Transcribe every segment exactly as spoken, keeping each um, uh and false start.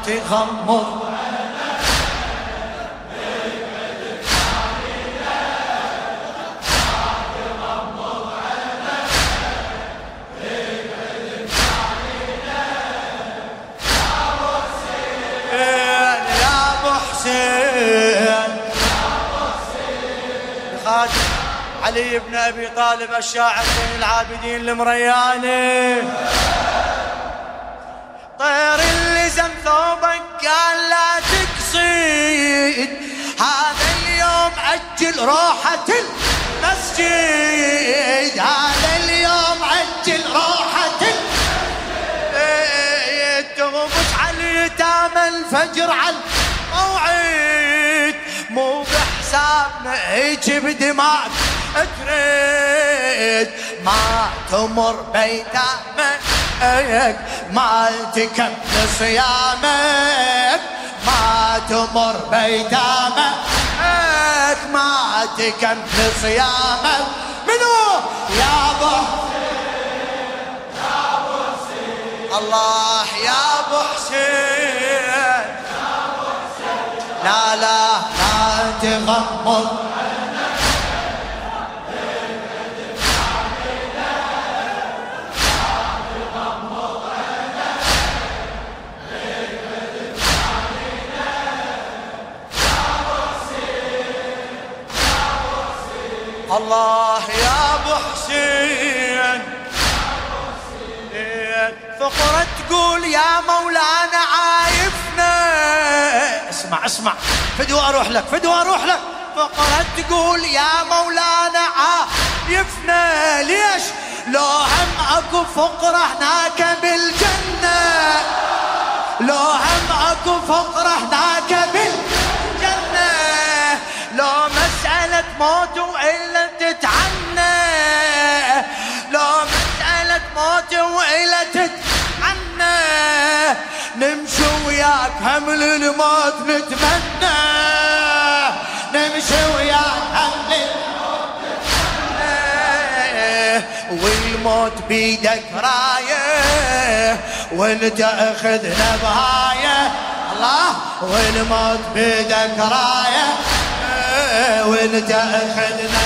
تغمض علي بن أبي طالب الشاعر بين العابدين المرياني. طير اللي زم ثوبك قال لا تقصيد، هذا اليوم أجل روحة المسجد، هذا اليوم أجل روحة المسجد. تغبش على يتامى الفجر على الموعد، مو بحسابنا هيك بدماغ تريد، ما تمر بيتامك ما تكمل صيامك، ما تمر بيتامك ما تكمل صيامك. منو يا ابو حسين يا ابو حسين الله يا ابو حسين يا ابو حسين، لا لا لا تغمض الله يا ابو حسين. فقرة تقول يا مولانا عايفنا، اسمع اسمع فدوى اروح لك فدوى اروح لك. فقرة تقول يا مولانا عايفنا، ليش؟ لو هم اكو فقرة هناك بالجنة، لو هم اكو فقرة هناك بالجنة، لو مسألة موت وإلا تتعنى، لو مسألة موت وإلا تتعنى، نمشي وياك همل الموت نتمنى، نمشي وياك همل الموت نتمنى، والموت بيدك راية وانت اخذنا بهاية الله، والموت بيدك راية وانت اخذنا.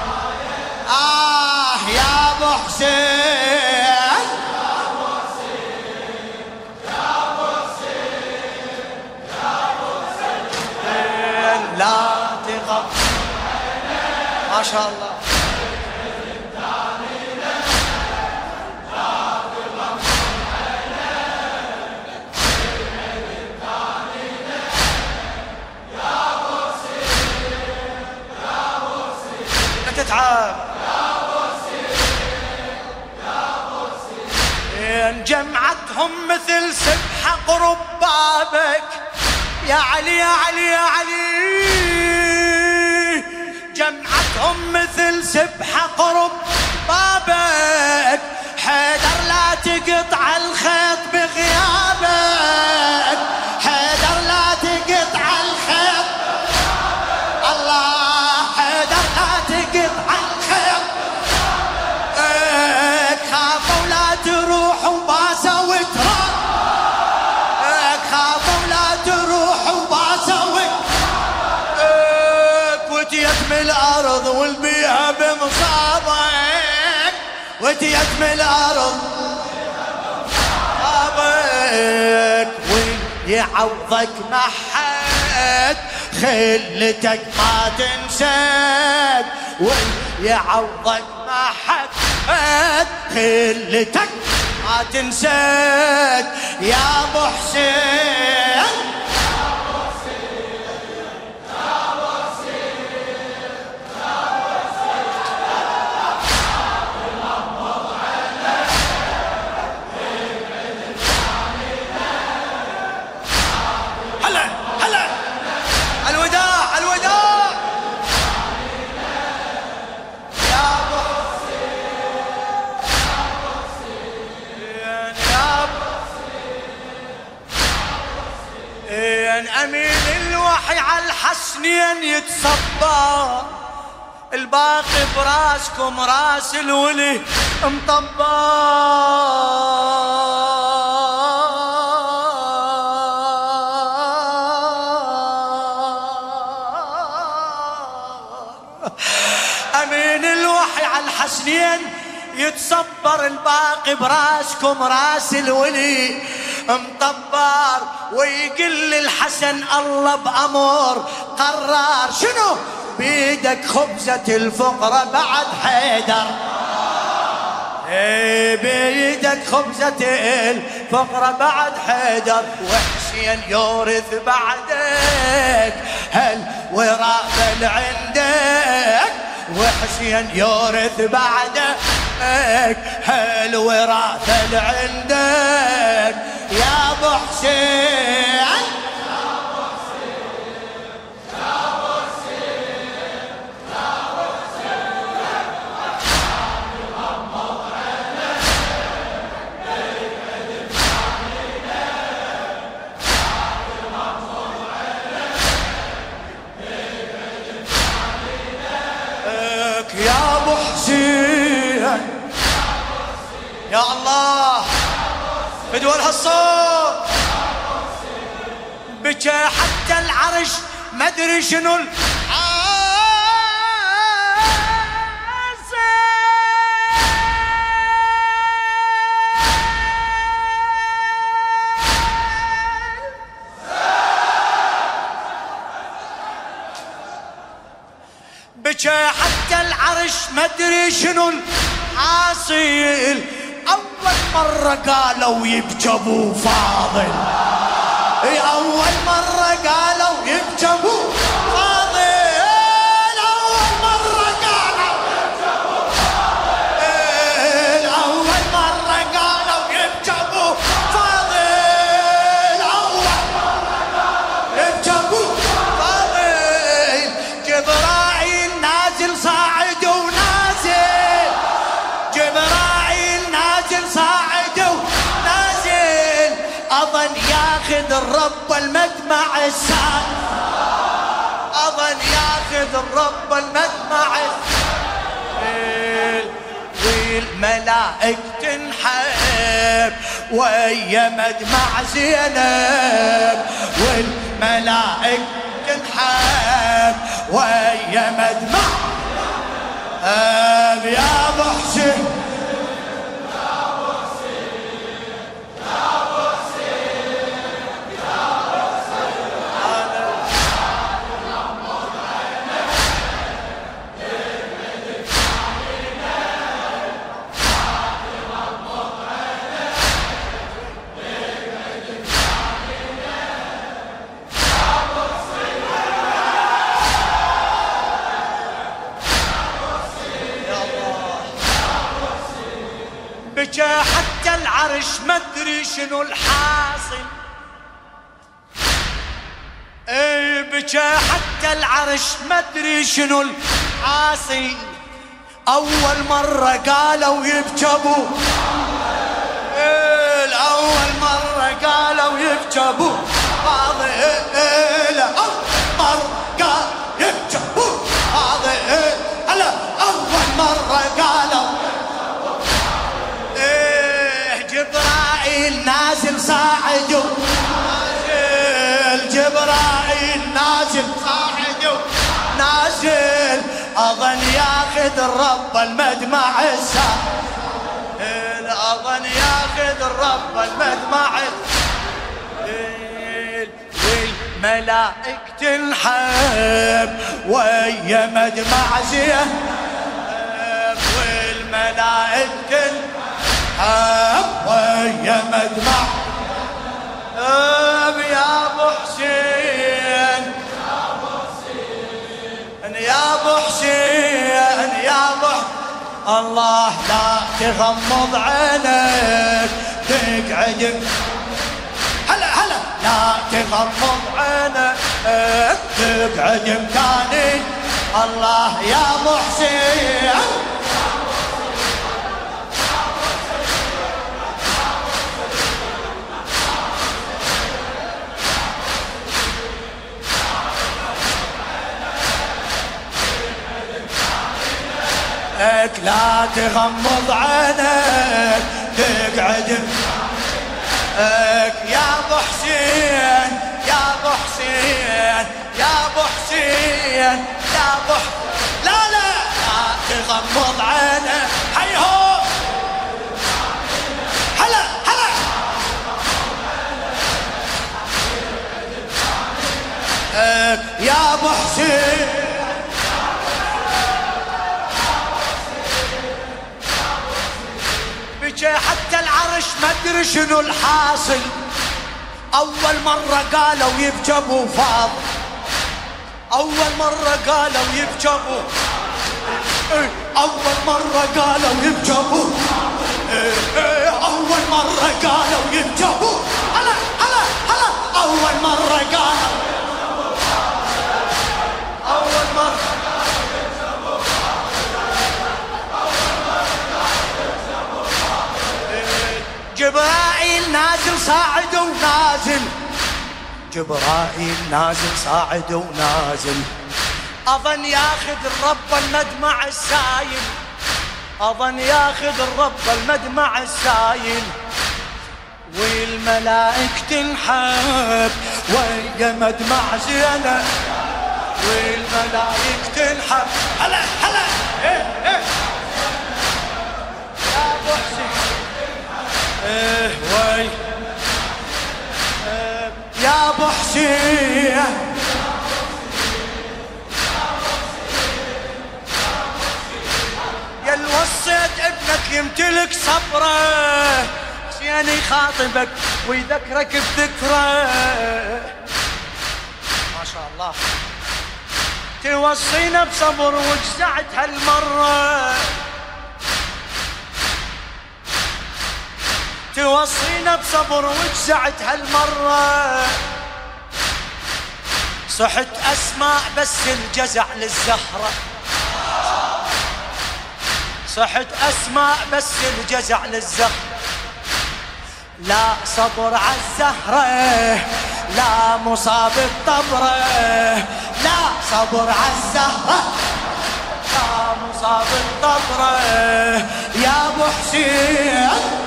آه يا ابو حسين يا ابو حسين يا ابو حسين يا ابو حسين، لا تغمض ما شاء الله تتعب يا ابو حسين يا ابو حسين. جمعتهم مثل سبحة قرب بابك يا علي يا علي يا علي، جمعتهم مثل سبحة قرب بابك، حيدر لا تقطع الخيط بغيابك، حيدر لا تقطع الخيط الله، حيدر لا تقطع الخيط، خافوا لا تروح وباسا وتراب، خافوا لا تروح وباسا وتراب، وتيتم الارض والبيها بمصابك، وتيتم الارض بمصابك، ويعوضك محد خلتك ما تنسد، ويعوضك ما حد خلتك ما تنسد يا ابو حسين يا ابو حسين يا ابو حسين يا ابو حسين. هلا هلا الوداع الوداع يا ابو حسين يا ابو حسين. امين الوحي على الحسنين يتصبر، الباقي براسكم راس الولي مطبر. عالحسنين يتصبر الباقي براسكم راس الولي مطبر، ويقل الحسن الله بأمر قرار. شنو بيدك خبزة الفقرة بعد حيدر، ايه بيدك خبزة الفقرة بعد حيدر، وحسين يورث بعدك هل وراث اللي عندك، وحسين يورث بعدك هل وراث اللي عندك يا ابو حسين. يا ابو حسين يا الله بدول هالصوت بكى حتى العرش ما ادري شنو بكى حتى العرش ما ادري شنو الحاصل، اول مرة قالوا يبكى ابو فاضل، اي اول مرة قالوا يبكى ابو فاضل، اول مرة قالوا يبكى ابو فاضل، اول مرة قالوا يبكى ابو فاضل، اول مرة قالوا يبكى ابو فاضل. جبرائيل نازل صاعد ونازل، جبرائيل نازل صاعد ونازل، اظن ياخذ الرب المدمع السال، اظن ياخذ الرب المدمع السال، والملائك تنحب ويا مدمع زينب، والملائك تنحب ويا مدمع أب يا ابو حسين يا ابو حسين يا ابو حسين يا ابو حسين انا غمض عينك تجمد علينا، غمض عينك تجمد علينا يا ابو حسين. بكى حتى العرش ما ادري شنو الحاصل، اي بكى حتى العرش ما ادري شنو الحاصل، اول مرة قالوا يبكى ابو فاضل، اول مرة قالوا يبكى ابو فاضل، اول مرة قال يبكى ابو فاضل، اول مرة قالوا جبرائيل نازل صاعد نازل، جبرائيل نازل صاعد نازل، اظن ياخذ الرب المدمع السال، اظن ياخذ الرب المدمع السال، والملائك تنحب ويا مدمع زينب، والملائك تنحب ويا مدمع اب يا ابو حسين يا ابو حسين يا ابو حسين يا ابو الله لا تغمض عينك تقعد، هلا هلا لا تغمض عينك تقعد مكاني، الله يا ابو حسين لا تغمض عينك تقعد يا ابو حسين يا ابو حسين يا ابو حسين يا ابو لا لا لا تغمض عينك يا ابو حسين بجي حتى العرش ما ادري شنو الحاصل. اول مرة قالوا يبكي ابو فاضل، اول مرة قالوا يبكي ابو، اول مرة قالوا يبكي ابو، اول مرة قالوا يبكي ابو، هلا هلا هلا اول مرة قالوا، اول مرة جبرائيل نازل صاعد ونازل، جبرائيل نازل صاعد ونازل، اظن ياخذ الرب المدمع السايل، اظن ياخذ الرب المدمع السايل، والملائك تنحب ويا مدمع زينب، والملائك تنحب. هلا هلا ايه ايه يا ابو حسين ايه وي إيه يا ابو حسين يا اللي وصيت ابنك يمتلك صبره، حسين يخاطبك ويذكرك بذكره. ما شاء الله توصينا بصبر وجزعت هالمره، توصينا بصبر وجزعت هالمرة. صحت أسماء بس الجزع للزهرة، صحت أسماء بس الجزع للزهرة. لا صبر عالزهرة لا مصاب الطبرة، لا صبر عالزهرة لا مصاب الطبرة. يا ابو حسين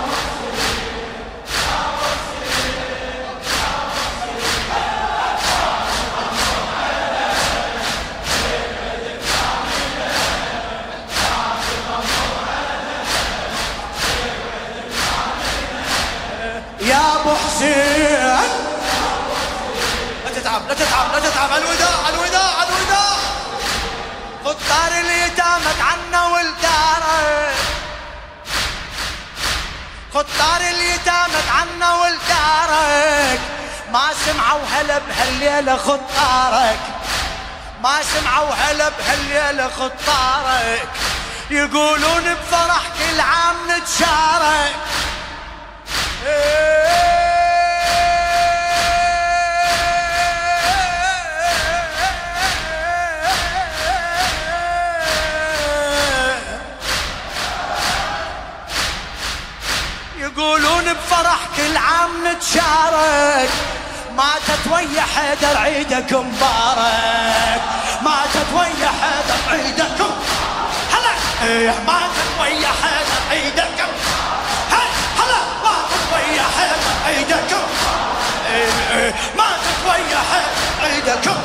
يا ابو حسين لا تتعب لا تتعب لا تتعب. الوداع الوداع الوداع. خد دار اليتامى عنا ولدارك، خد دار اليتامى عنا ولدارك. ما سمعوا هلا بهالليله خد طارك، ما سمعوا هلا بهالليله خد طارك. يقولون بفرح كل عام نتشارك. يقولون بفرح كل عام نتشارك. ماتت ويا حيدر عيدك مبارك، ماتت ويا حيدر عيدك هلا ايه، ماتت ويا حيدر عيدك هلا، ماتت ويا حيدر عيدك ايه ايه، ماتت ويا حيدر عيدك